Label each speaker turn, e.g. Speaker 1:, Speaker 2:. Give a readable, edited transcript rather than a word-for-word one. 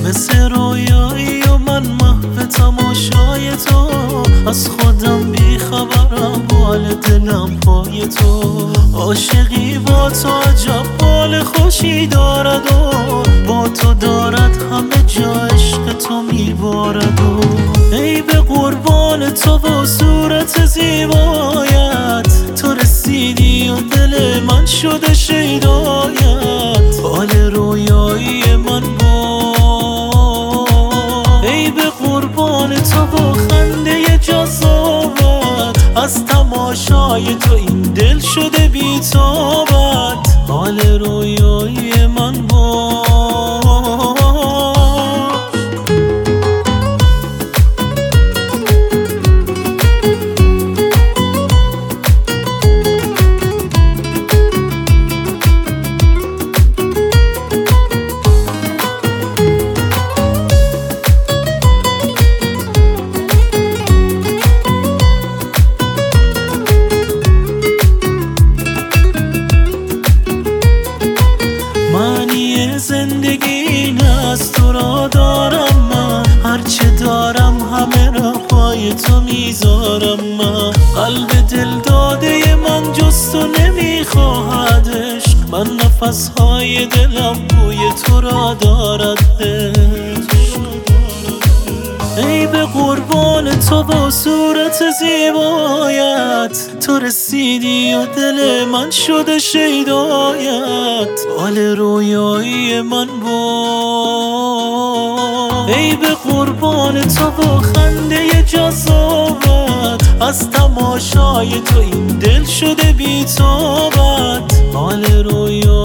Speaker 1: مثل رویایی و من محو تماشای تو، از خودم بیخبرم حال دلم پای تو. عاشقی با تو عجب حال خوشی دارد و با تو دارد همه جا عشق تو میبارد و ای به قربان تو و صورت زیبایت، تو رسیدی و دل من شده شیدایت. حال رویایی من ای به قربان تو و خنده جذابت، از تماشای تو این دل شده بی‌تابت. حال رویایی من زندگی این از تو را دارم من، هرچه دارم همه را پای تو میذارم من. قلب دل داده من جز تو نمیخواهد عشق، من نفسهای دلم بوی تو را دارد عشق. ای به قربان تو با صورت زیبایت، تو رسیدی و دل من شده شیدایت. حال رویایی من ای به قربان تو و خنده جذابت، از تماشای تو این دل شده بی‌تابت. حال رویایی